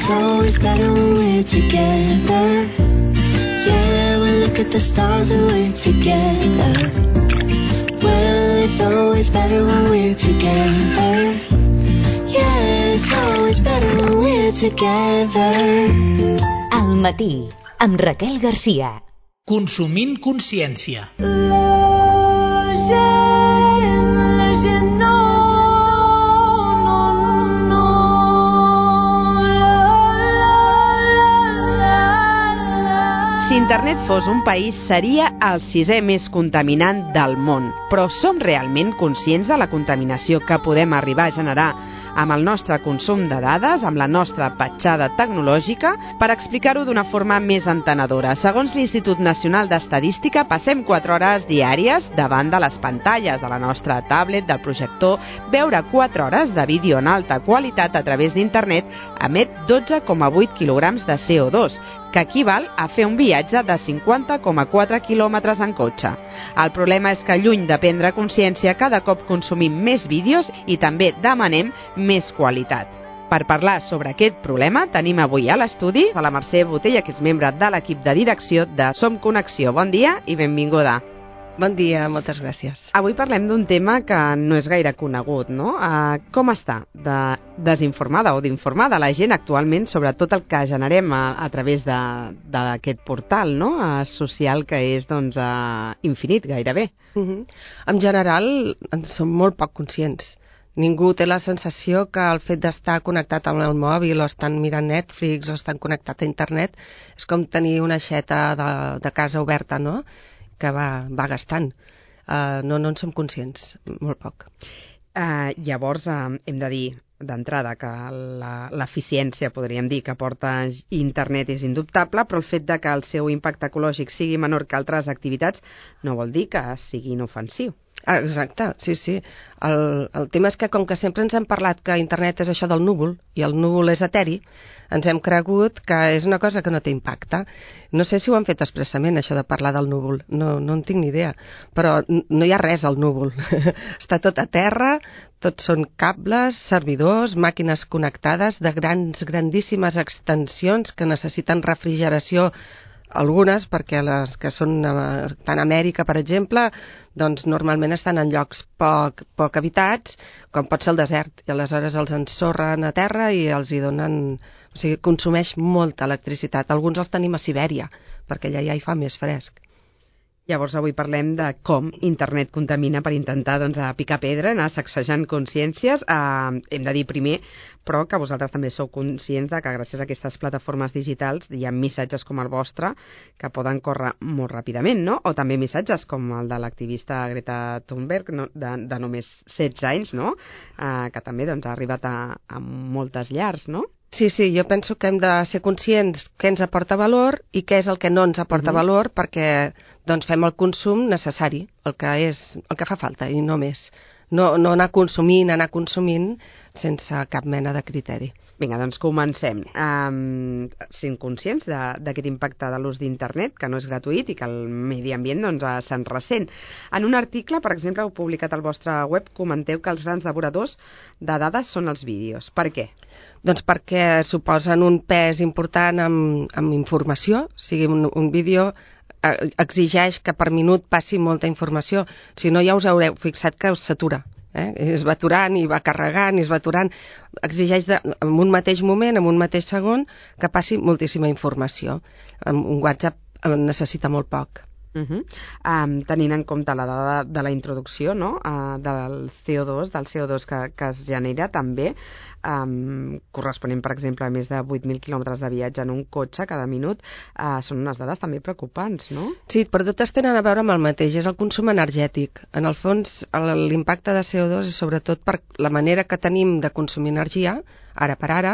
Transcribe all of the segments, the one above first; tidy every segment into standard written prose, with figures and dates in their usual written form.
it's always better when we're together. Yeah, we look at the stars and we're together. Well, it's always better when we're together. Yeah, it's always better when we're together. Al matí, amb Raquel Garcia. Consumint consciència. Si internet fos un país, seria el 6è més contaminant del món. Però som realment conscients de la contaminació que podem arribar a generar amb el nostre consum de dades, amb la nostra petjada tecnològica? Per explicar-ho d'una forma més entenedora, segons l'Institut Nacional d'Estadística, passem 4 hores diàries davant de les pantalles de la nostra tablet, del projector. Veure 4 hores de vídeo en alta qualitat a través d'internet emet 12,8 quilograms de CO2, que equival a fer un viatge de 50,4 quilòmetres en cotxe. El problema és que, lluny de prendre consciència, cada cop consumim més vídeos i també demanem més qualitat. Per parlar sobre aquest problema, tenim avui a l'estudi a la Mercè Botella, que és membre de l'equip de direcció de Som Connexió. Bon dia i benvinguda. Bon dia, moltes gràcies. Avui parlem d'un tema que no és gaire conegut, no? Com està desinformada o d'informada la gent actualment sobre tot el que generem a través d'aquest portal, no? Social que és, doncs, infinit gairebé. En general, en som molt poc conscients. Ningú té la sensació que el fet d'estar connectat amb el mòbil o estan mirant Netflix o estan connectat a internet és com tenir una aixeta de casa oberta, no?, que va gastant. No en som conscients, molt poc. Llavors, hem de dir d'entrada que l'eficiència, podríem dir, que porta internet és indubtable, però el fet de que el seu impacte ecològic sigui menor que altres activitats no vol dir que sigui inofensiu. Exacte, sí. El tema és que, com que sempre ens han parlat que internet és això del núvol, i el núvol és eteri, ens hem cregut que és una cosa que no té impacte. No sé si ho han fet expressament, això de parlar del núvol, no en tinc ni idea, però no hi ha res al núvol. Està tot a terra, tots són cables, servidors, màquines connectades de grandíssimes extensions que necessiten refrigeració, algunes, perquè les que són tant a Amèrica, per exemple, doncs normalment estan en llocs poc habitats, com pot ser el desert, i aleshores els ensorren a terra i els hi donen... O sigui, consumeix molta electricitat. Alguns els tenim a Sibèria, perquè allà ja hi fa més fresc. Llavors avui parlem de com internet contamina per intentar picar pedra, anar sacsejant consciències. Hem de dir primer, però, que vosaltres també sou conscients de que gràcies a aquestes plataformes digitals hi ha missatges com el vostre que poden córrer molt ràpidament, no? O també missatges com el de l'activista Greta Thunberg, no? de només 16 anys, no? Que també ha arribat a moltes llars, no? Sí, jo penso que hem de ser conscients què ens aporta valor i què és el que no ens aporta valor, perquè fem el consum necessari, el que fa falta i no més. No anar consumint sense cap mena de criteri. Vinga, doncs comencem. Sent conscients d'aquest impacte de l'ús d'internet, que no és gratuït i que el medi ambient se'n ressent. En un article, per exemple, heu publicat al vostre web, comenteu que els grans devoradors de dades són els vídeos. Per què? Doncs perquè suposen un pes important amb informació, o sigui, un vídeo exigeix que per minut passi molta informació, si no ja us haureu fixat que us satura. Es va aturant i va carregant i es va aturant, exigeix en un mateix moment, en un mateix segon, que passi moltíssima informació. Un WhatsApp necessita molt poc. Tenint en compte la dada de la introducció, no? del CO2 que es genera també, corresponent, per exemple, a més de 8.000 quilòmetres de viatge en un cotxe cada minut, són unes dades també preocupants, no? Sí, però totes tenen a veure amb el mateix, és el consum energètic. En el fons, l'impacte de CO2 és sobretot per la manera que tenim de consumir energia, ara per ara,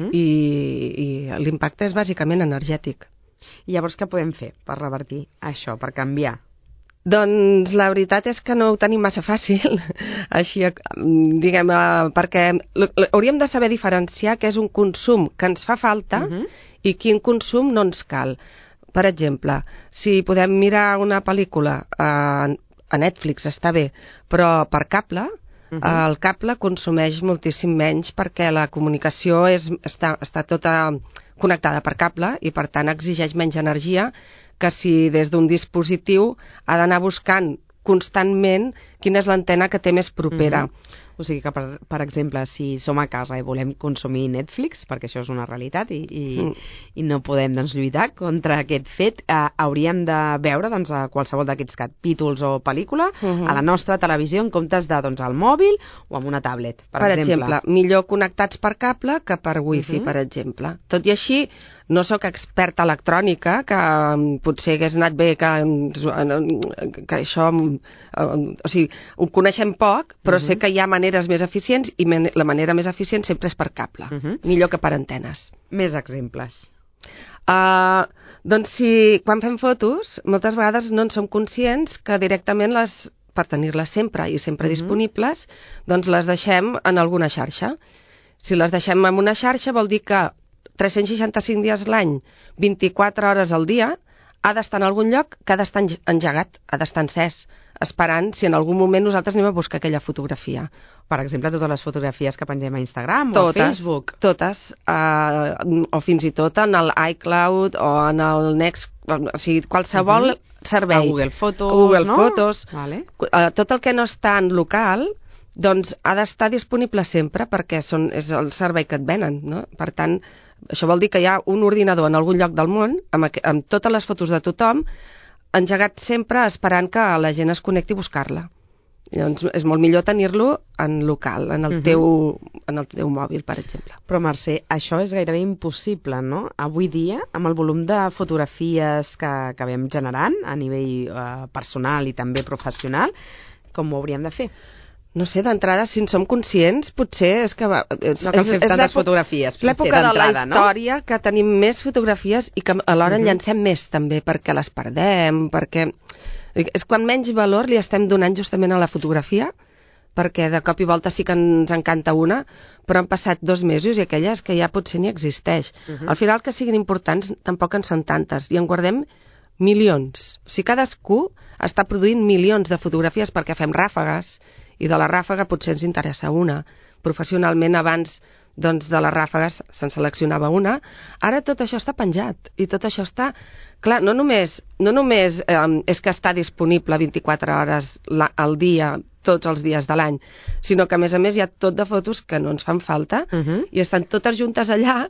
i l'impacte és bàsicament energètic. I llavors què podem fer per revertir això, per canviar? Doncs la veritat és que no ho tenim massa fàcil, així, diguem, perquè hauríem de saber diferenciar què és un consum que ens fa falta i quin consum no ens cal. Per exemple, si podem mirar una pel·lícula a Netflix està bé, però per cable, El cable consumeix moltíssim menys perquè la comunicació està tota connectada per cable i per tant exigeix menys energia que si des d'un dispositiu ha d'anar buscant constantment quina és l'antena que té més propera. O sigui que, per exemple, si som a casa i volem consumir Netflix, perquè això és una realitat i no podem lluitar contra aquest fet, hauríem de veure qualsevol d'aquests capítols o pel·lícula a la nostra televisió en comptes de al mòbil o amb una tablet, per exemple. Millor connectats per cable que per wifi, per exemple. Tot i així, no sóc experta electrònica, que potser hagués anat bé que això... O sigui, ho coneixem poc, però sé que hi ha maneres més eficients i la manera més eficient sempre és per cable, millor que per antenes. Més exemples. Doncs quan fem fotos, moltes vegades no en som conscients que directament per tenir-les sempre i sempre disponibles, doncs les deixem en alguna xarxa. Si les deixem en una xarxa vol dir que 365 dies l'any, 24 hores al dia, ha d'estar en algun lloc que ha d'estar engegat, ha d'estar encès, esperant si en algun moment nosaltres anem a buscar aquella fotografia. Per exemple, totes les fotografies que pengem a Instagram o a Facebook. Totes, o fins i tot en el iCloud o en el Next, o sigui, qualsevol servei. A Google Fotos, Vale. Tot el que no està en local, doncs ha d'estar disponible sempre perquè és el servei que et venen, no? Per tant, això vol dir que hi ha un ordinador en algun lloc del món amb totes les fotos de tothom engegat sempre esperant que la gent es connecti a buscar-la. Llavors és molt millor tenir-lo en local, en el teu mòbil, per exemple. Però Mercè, això és gairebé impossible, no? Avui dia, amb el volum de fotografies que vam generant a nivell personal i també professional, com ho hauríem de fer? No sé, d'entrada, si en som conscients, potser és que... No cal fer tantes fotografies, és l'època de la història que tenim més fotografies i que alhora en llancem més també, perquè les perdem, perquè... És quan menys valor li estem donant justament a la fotografia, perquè de cop i volta sí que ens encanta una, però han passat 2 mesos i aquelles que ja potser ni existeix. Al final, que siguin importants, tampoc en són tantes, i en guardem milions. O sigui, cadascú està produint milions de fotografies perquè fem ràfegues, i de la ràfega potser ens interessa una. Professionalment, abans doncs, de les ràfegues se'n seleccionava una. Ara tot això està penjat i tot això està... Clar, no només és que està disponible 24 hores al dia, tots els dies de l'any, sinó que a més hi ha tot de fotos que no ens fan falta i estan totes juntes allà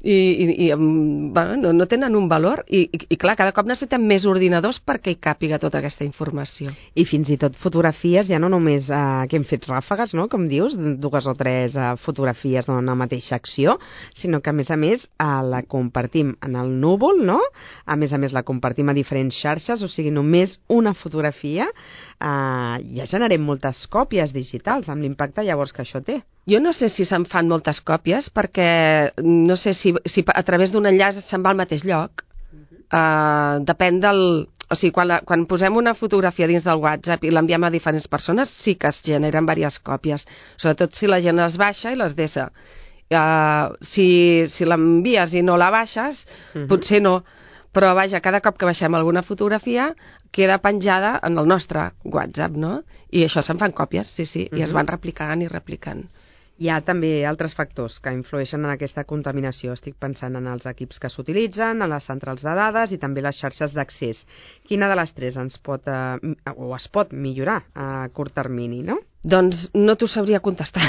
i bueno, no tenen un valor i clar, cada cop necessitem més ordinadors perquè hi càpiga tota aquesta informació. I fins i tot fotografies, ja no només que hem fet ràfegues, no? Com dius, 2 o 3 fotografies d'una mateixa acció, sinó que a més la compartim en el núvol, no? A més la compartim a diferents xarxes, o sigui, només una fotografia ja generem moltes còpies digitals, amb l'impacte llavors que això té. Jo no sé si se'n fan moltes còpies, perquè no sé si a través d'un enllaç se'n va al mateix lloc. Depèn del... O sigui, quan posem una fotografia dins del WhatsApp i l'enviem a diferents persones, sí que es generen diverses còpies, sobretot si la gent les baixa i les desa. Si l'envies i no la baixes, potser no. Però vaja, cada cop que baixem alguna fotografia queda penjada en el nostre WhatsApp, no? I això se'n fan còpies, sí, i es van replicant i replicant. Hi ha també altres factors que influeixen en aquesta contaminació. Estic pensant en els equips que s'utilitzen, en les centrals de dades i també les xarxes d'accés. Quina de les 3 es pot millorar a curt termini, no? Doncs no t'ho sabria contestar.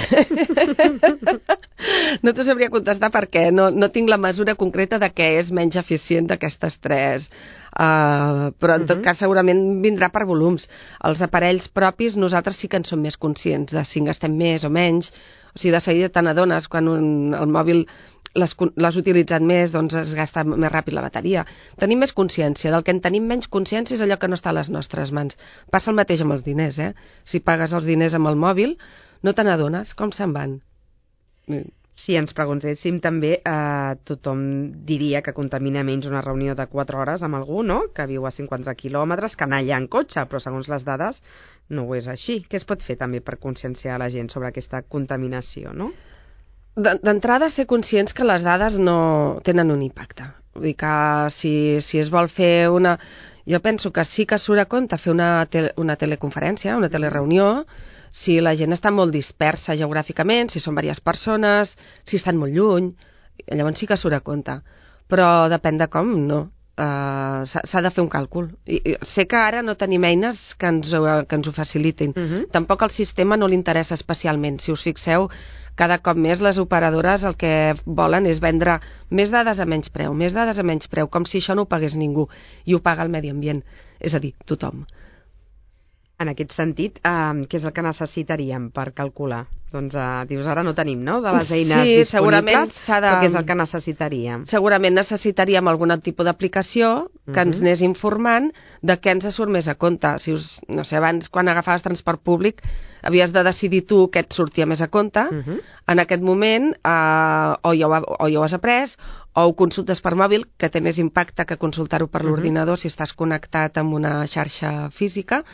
No t'ho sabria contestar perquè no tinc la mesura concreta de què és menys eficient d'aquestes 3. Però en tot cas segurament vindrà per volums. Els aparells propis nosaltres sí que en som més conscients de si en gastem més o menys. O sigui, de seguida te n'adones quan el mòbil l'has utilitzat més, doncs es gasta més ràpid la bateria. Tenim més consciència. Del que en tenim menys consciència és allò que no està a les nostres mans. Passa el mateix amb els diners, Si pagues els diners amb el mòbil, no te n'adones com se'n van. Si ens preguntéssim també, tothom diria que contamina menys una reunió de 4 hores amb algú, no?, que viu a 50 quilòmetres, que anar allà en cotxe, però segons les dades no ho és així. Què es pot fer també per conscienciar la gent sobre aquesta contaminació, no? D'entrada, ser conscients que les dades no tenen un impacte. Vull dir que si es vol fer una... Jo penso que sí que surt a compte fer una teleconferència, una telereunió, si la gent està molt dispersa geogràficament, si són diverses persones, si estan molt lluny, llavors sí que surt a compte. Però depèn de com, no. S'ha de fer un càlcul. I sé que ara no tenim eines que ens ho facilitin. Tampoc al sistema no li interessa especialment. Si us fixeu, cada cop més les operadores el que volen és vendre més dades a menys preu, com si això no ho pagués ningú, i ho paga el medi ambient, és a dir, tothom. En aquest sentit, què és el que necessitaríem per calcular? Doncs dius, ara no tenim, no?, de les eines disponibles, però què és el que necessitaríem? Segurament necessitaríem algun tipus d'aplicació que ens anés informant de què ens surt més a compte. Si no sé, abans, quan agafaves transport públic, havies de decidir tu què et sortia més a compte. En aquest moment, o ja ho has après, o ho consultes per mòbil, que té més impacte que consultar-ho per l'ordinador si estàs connectat amb una xarxa física,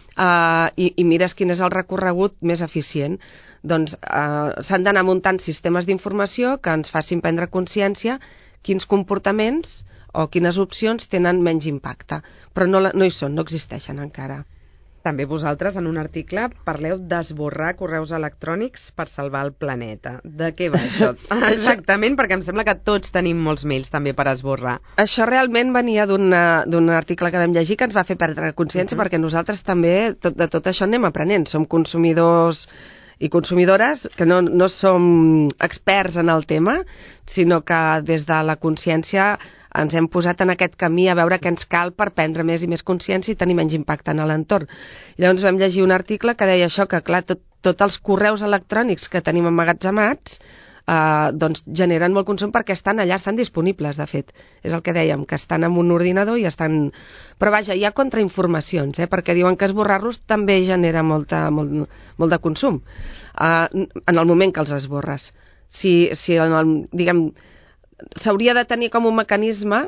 i mires quin és el recorregut més eficient. Doncs s'han d'anar muntant sistemes d'informació que ens facin prendre consciència quins comportaments o quines opcions tenen menys impacte, però no hi són, no existeixen encara. També vosaltres, en un article, parleu d'esborrar correus electrònics per salvar el planeta. De què va això? Exactament, perquè em sembla que tots tenim molts mails també per esborrar. Això realment venia d'un article que vam llegir que ens va fer perdre consciència, perquè nosaltres també de tot això anem aprenent. Som consumidors i consumidores que no som experts en el tema, sinó que des de la consciència ens hem posat en aquest camí a veure què ens cal per prendre més i més consciència i tenir menys impacte en l'entorn. Llavors vam llegir un article que deia això, que clar, tots els correus electrònics que tenim emmagatzemats doncs generen molt consum perquè estan allà, estan disponibles, de fet. És el que dèiem, que estan en un ordinador i estan... Però vaja, hi ha contrainformacions, perquè diuen que esborrar-los també genera molt de consum en el moment que els esborres. Si diguem, s'hauria de tenir com un mecanisme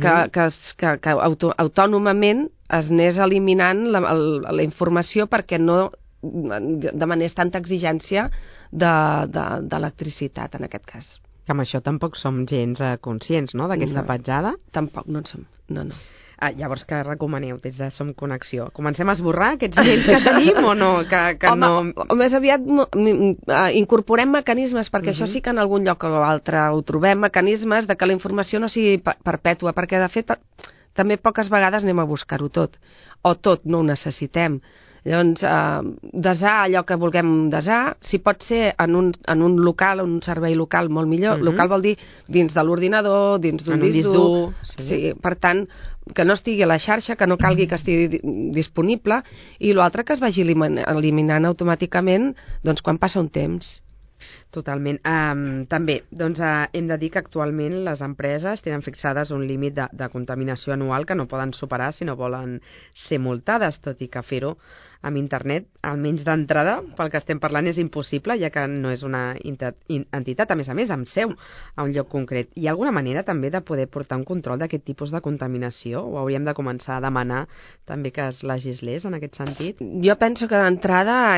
que autònomament es anés eliminant la informació perquè no demanés tanta exigència d'electricitat, en aquest cas. Que amb això tampoc som gens conscients, no?, d'aquesta petjada? Tampoc, no en som, no. Llavors, què recomaneu des de Som Connexió? Comencem a esborrar aquests mails que tenim o no? Home, més aviat incorporem mecanismes, perquè això sí que en algun lloc o altre ho trobem, mecanismes de que la informació no sigui perpètua, perquè de fet també poques vegades anem a buscar-ho tot, o tot no ho necessitem. Llavors, desar allò que vulguem desar, si pot ser en un local, un servei local molt millor. Local vol dir dins de l'ordinador, dins d'un disc dur. Sí, per tant, que no estigui a la xarxa, que no calgui que estigui disponible, i l'altre que es vagi eliminant automàticament doncs, quan passa un temps. Totalment. També, doncs, hem de dir que actualment les empreses tenen fixades un límit de contaminació anual que no poden superar si no volen ser multades, tot i que fer-ho amb internet, almenys d'entrada, pel que estem parlant, és impossible, ja que no és una entitat, a més, amb seu a un lloc concret. Hi ha alguna manera també de poder portar un control d'aquest tipus de contaminació? O hauríem de començar a demanar també que es legislés en aquest sentit? Jo penso que d'entrada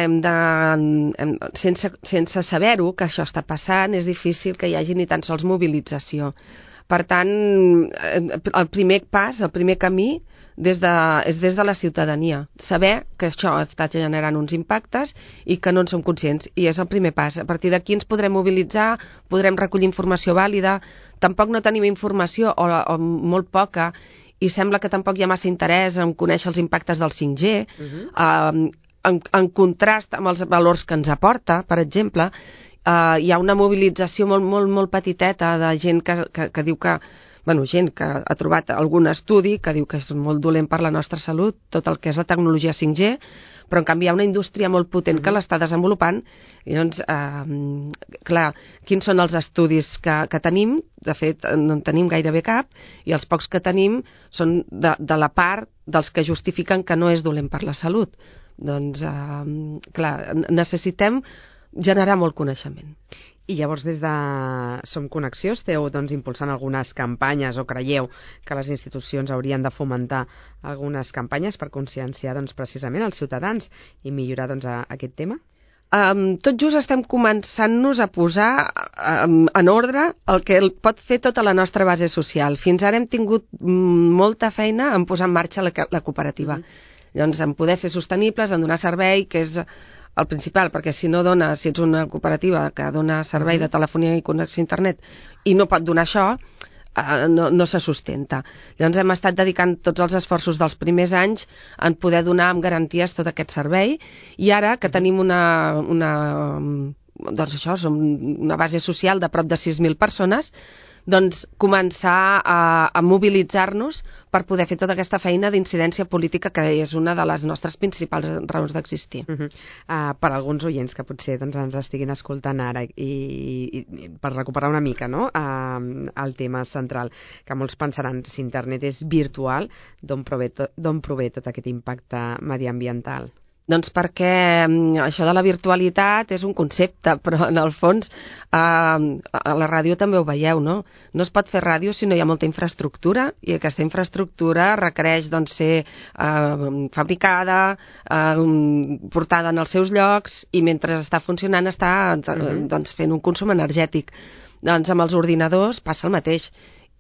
sense saber-ho, que això està passant, és difícil que hi hagi ni tan sols mobilització. Per tant, el primer pas, el primer camí, és des de la ciutadania. Saber que això està generant uns impactes i que no en som conscients. I és el primer pas. A partir d'aquí ens podrem mobilitzar, podrem recollir informació vàlida. Tampoc no tenim informació, o molt poca, i sembla que tampoc hi ha massa interès en conèixer els impactes del 5G, en contrast amb els valors que ens aporta, per exemple. Hi ha una mobilització molt petiteta de gent que diu que gent que ha trobat algun estudi que diu que és molt dolent per la nostra salut, tot el que és la tecnologia 5G, però en canvi hi ha una indústria molt potent que l'està desenvolupant. I doncs, clar, quins són els estudis que tenim? De fet, no en tenim gairebé cap, i els pocs que tenim són de la part dels que justifiquen que no és dolent per la salut. Doncs, clar, necessitem generar molt coneixement. I llavors des de Som Connexió esteu impulsant algunes campanyes, o creieu que les institucions haurien de fomentar algunes campanyes per conscienciar precisament els ciutadans i millorar aquest tema? Tot just estem començant-nos a posar en ordre el que pot fer tota la nostra base social. Fins ara hem tingut molta feina en posar en marxa la cooperativa. Llavors, en poder ser sostenibles, en donar servei, que és el principal, perquè si no dona, si ets una cooperativa que dona servei de telefonia i connexió a internet i no pot donar això, no se sustenta. Llavors hem estat dedicant tots els esforços dels primers anys en poder donar amb garanties tot aquest servei, i ara que tenim doncs això, som una base social de prop de 6.000 persones, doncs començar a mobilitzar-nos per poder fer tota aquesta feina d'incidència política, que és una de les nostres principals raons d'existir. Per alguns oients que potser doncs, ens estiguin escoltant ara i per recuperar una mica, no? El tema central, que molts pensaran, si internet és virtual, d'on prové tot aquest impacte mediambiental? Doncs perquè això de la virtualitat és un concepte, però en el fons a la ràdio també ho veieu, no? No es pot fer ràdio si no hi ha molta infraestructura, i aquesta infraestructura requereix doncs, ser fabricada, portada en els seus llocs, i mentre està funcionant està doncs, fent un consum energètic. Doncs amb els ordinadors passa el mateix.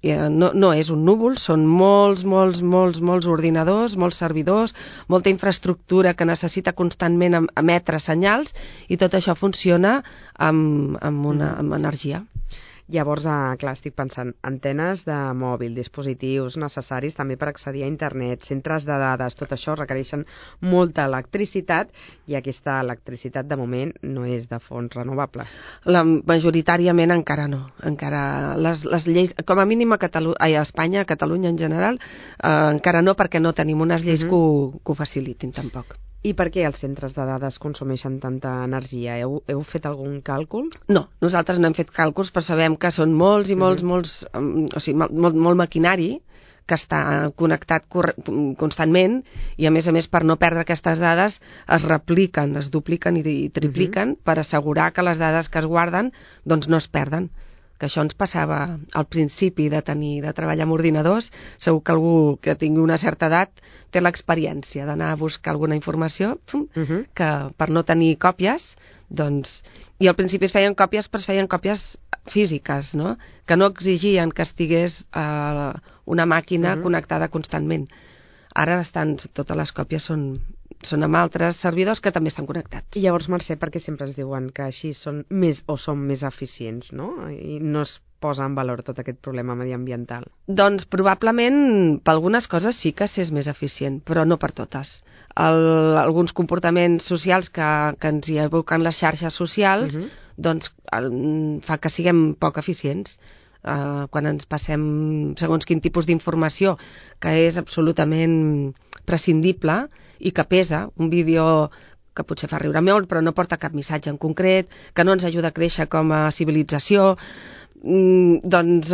No és un núvol, són molts ordinadors, molts servidors, molta infraestructura que necessita constantment emetre senyals, i tot això funciona amb energia. Llavors, clar, estic pensant, antenes de mòbil, dispositius necessaris també per accedir a internet, centres de dades, tot això requereixen molta electricitat, i aquesta electricitat de moment no és de fonts renovables. Majoritàriament encara no. Encara les lleis, com a mínim a Espanya, a Catalunya en general, encara no, perquè no tenim unes lleis que ho facilitin tampoc. I per què els centres de dades consumeixen tanta energia? Heu fet algun càlcul? No, nosaltres no hem fet càlculs, però sabem que són molts i molts, o sigui, molt maquinari que està connectat constantment, i a més per no perdre aquestes dades es repliquen, es dupliquen i tripliquen per assegurar que les dades que es guarden doncs no es perden. Que això ens passava al principi de treballar amb ordinadors. Segur que algú que tingui una certa edat té l'experiència d'anar a buscar alguna informació que per no tenir còpies, doncs... I al principi es feien còpies, però es feien còpies físiques, no? Que no exigien que estigués una màquina connectada constantment. Ara totes les còpies són amb altres servidors que també estan connectats. I llavors, Mercè, perquè sempre ens diuen que així són més eficients, no? I no es posa en valor tot aquest problema mediambiental. Doncs probablement per algunes coses sí que s'és més eficient, però no per totes. Alguns comportaments socials que ens hi evoquen les xarxes socials doncs fa que siguem poc eficients. Quan ens passem segons quin tipus d'informació que és absolutament prescindible i que pesa, un vídeo que potser fa riure molt però no porta cap missatge en concret, que no ens ajuda a créixer com a civilització, doncs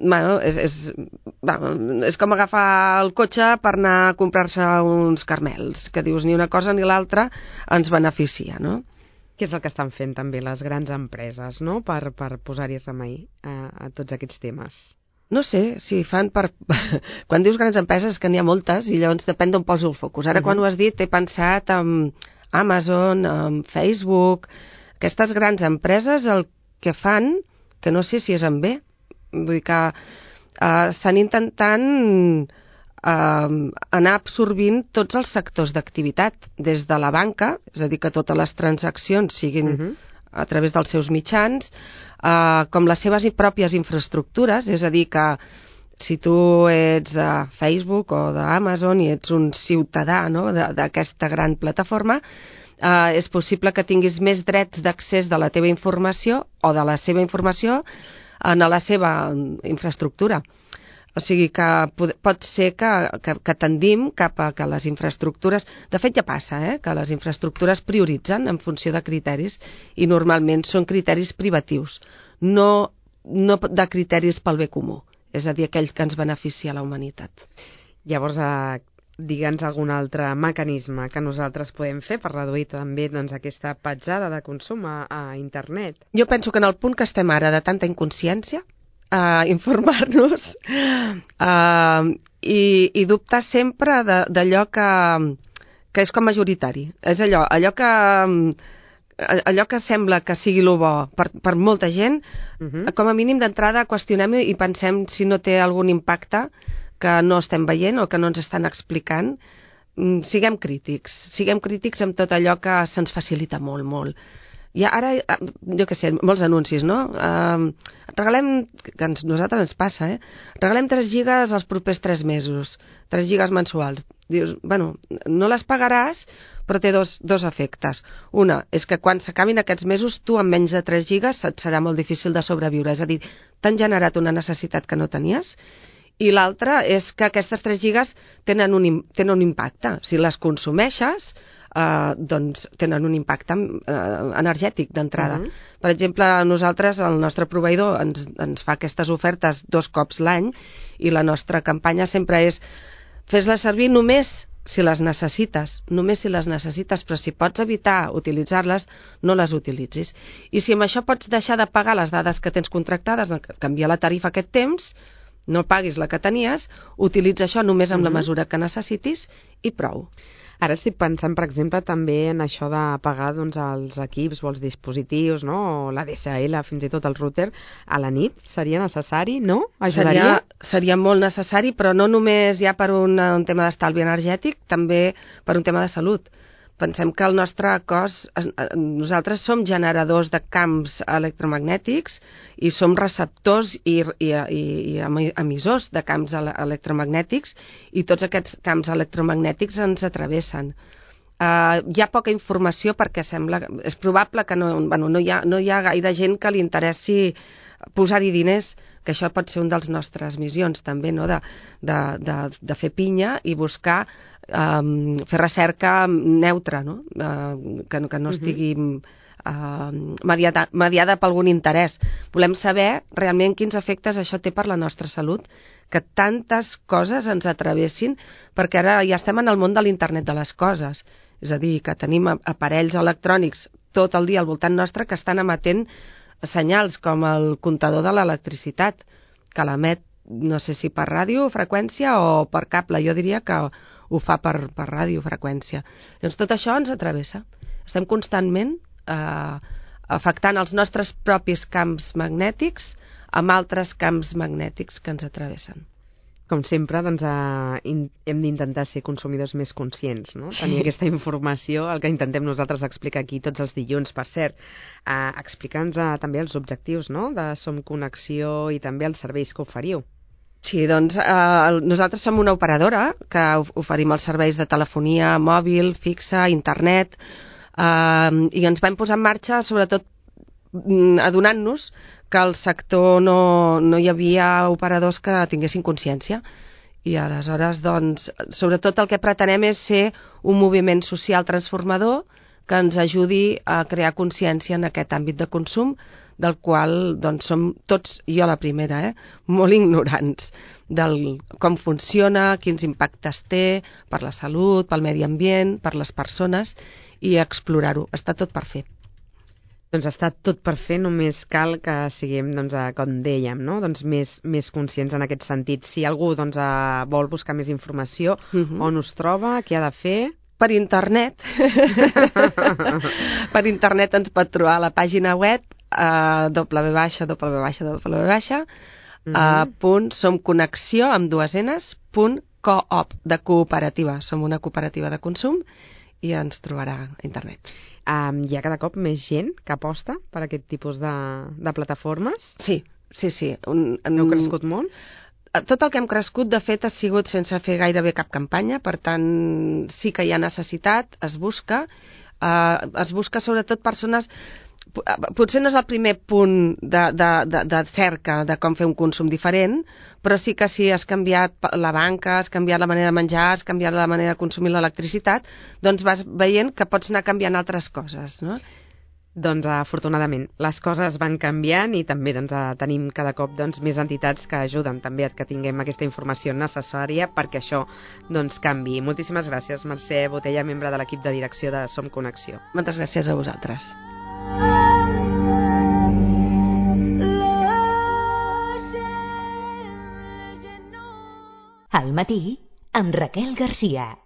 és com agafar el cotxe per anar a comprar-se uns caramels, que dius ni una cosa ni l'altra ens beneficia, no? Què és el que estan fent també les grans empreses, no?, per posar-hi remei a tots aquests temes? No sé si fan per... Quan dius grans empreses, que n'hi ha moltes, i llavors depèn d'on poso el focus. Ara, quan ho has dit, he pensat en Amazon, en Facebook... Aquestes grans empreses el que fan, que no sé si és en bé, vull dir que estan intentant anar absorbint tots els sectors d'activitat, des de la banca, és a dir, que totes les transaccions siguin a través dels seus mitjans, com les seves pròpies infraestructures, és a dir, que si tu ets de Facebook o d'Amazon i ets un ciutadà, no?, d'aquesta gran plataforma, és possible que tinguis més drets d'accés de la teva informació o de la seva informació en la seva infraestructura. O sigui que pot ser que tendim cap a que les infraestructures... De fet, ja passa, que les infraestructures prioritzen en funció de criteris, i normalment són criteris privatius, no de criteris pel bé comú, és a dir, aquell que ens beneficia a la humanitat. Llavors, digue'ns algun altre mecanisme que nosaltres podem fer per reduir també doncs, aquesta petjada de consum a internet. Jo penso que en el punt que estem ara de tanta inconsciència, informar-nos i dubtar sempre d'allò que és com majoritari. És allò que sembla que sigui el bo per molta gent, com a mínim d'entrada qüestionem i pensem si no té algun impacte que no estem veient o que no ens estan explicant siguem crítics amb tot allò que se'ns facilita molt, molt. I ara, jo què sé, molts anuncis, no? Regalem, que a nosaltres ens passa, regalem 3 gigas els propers 3 mesos, 3 gigas mensuals. Dius, bueno, no les pagaràs, però té dos efectes. Una, és que quan s'acabin aquests mesos, tu amb menys de 3 gigas et serà molt difícil de sobreviure. És a dir, t'han generat una necessitat que no tenies, i l'altra és que aquestes 3 gigas tenen un impacte. Si les consumeixes, doncs tenen un impacte energètic d'entrada. Per exemple, nosaltres, el nostre proveïdor ens fa aquestes ofertes 2 cops l'any, i la nostra campanya sempre és fes-les servir només si les necessites, però si pots evitar utilitzar-les, no les utilitzis. I si amb això pots deixar de pagar les dades que tens contractades, canviar la tarifa aquest temps, no paguis la que tenies, utilitza això només amb la mesura que necessitis i prou. Ara estic pensant, per exemple, també en això de pagar doncs, els equips o els dispositius, no? O la DSL, fins i tot el router, a la nit. Seria necessari, no? Ajudaria? Seria molt necessari, però no només ja per un tema d'estalvi energètic, també per un tema de salut. Pensem que el nostre cos, nosaltres som generadors de camps electromagnètics i som receptors i emissors de camps electromagnètics, i tots aquests camps electromagnètics ens travessen. Hi ha poca informació perquè és probable que no hi ha gaire gent que li interessi posar-hi diners, que això pot ser un dels nostres missions també, no? de fer pinya i buscar fer recerca neutra, no? Que no estigui mediada per algun interès. Volem saber realment quins efectes això té per la nostra salut, que tantes coses ens atravessin, perquè ara ja estem en el món de l'internet de les coses, és a dir, que tenim aparells electrònics tot el dia al voltant nostre que estan emetent senyals com el comptador de l'electricitat, que l'emet, no sé si per radiofreqüència o per cable. Jo diria que ho fa per radiofreqüència. Llavors tot això ens atravessa. Estem constantment afectant els nostres propis camps magnètics amb altres camps magnètics que ens atravessen. Com sempre, doncs, hem d'intentar ser consumidors més conscients, no? Tenir aquesta informació, el que intentem nosaltres explicar aquí tots els dilluns, per cert, explicant-nos també els objectius, no?, de Som Connexió i també els serveis que oferiu. Sí, doncs nosaltres som una operadora que oferim els serveis de telefonia mòbil, fixa, internet, i ens vam posar en marxa sobretot adonant-nos que al sector no hi havia operadors que tinguessin consciència, i aleshores doncs, sobretot el que pretenem és ser un moviment social transformador que ens ajudi a crear consciència en aquest àmbit de consum, del qual doncs, som tots, jo la primera, molt ignorants del com funciona, quins impactes té per la salut, pel medi ambient, per les persones, i explorar-ho. Està tot per fer. Doncs està tot per fer, només cal que siguem, doncs, com dèiem, no? Doncs més conscients en aquest sentit. Si algú doncs, vol buscar més informació, on us troba, què ha de fer? Per internet. Per internet ens pot trobar a la pàgina web .somconnexió amb 2 Ns .coop, de cooperativa. Som una cooperativa de consum i ens trobarà a internet. Hi ha cada cop més gent que aposta per aquest tipus de plataformes? Sí. Heu crescut molt? Tot el que hem crescut, de fet, ha sigut sense fer gairebé cap campanya, per tant, sí que hi ha necessitat, es busca sobretot persones. Potser no és el primer punt de cerca de com fer un consum diferent, però sí que si has canviat la banca, has canviat la manera de menjar, has canviat la manera de consumir l'electricitat, doncs vas veient que pots anar canviant altres coses, no? Doncs afortunadament les coses van canviant i també doncs, tenim cada cop doncs, més entitats que ajuden també a que tinguem aquesta informació necessària perquè això doncs, canvi. Moltíssimes gràcies, Mercè Botella, membre de l'equip de direcció de Som Connexió. Moltes gràcies a vosaltres. Al matí, amb Raquel Garcia.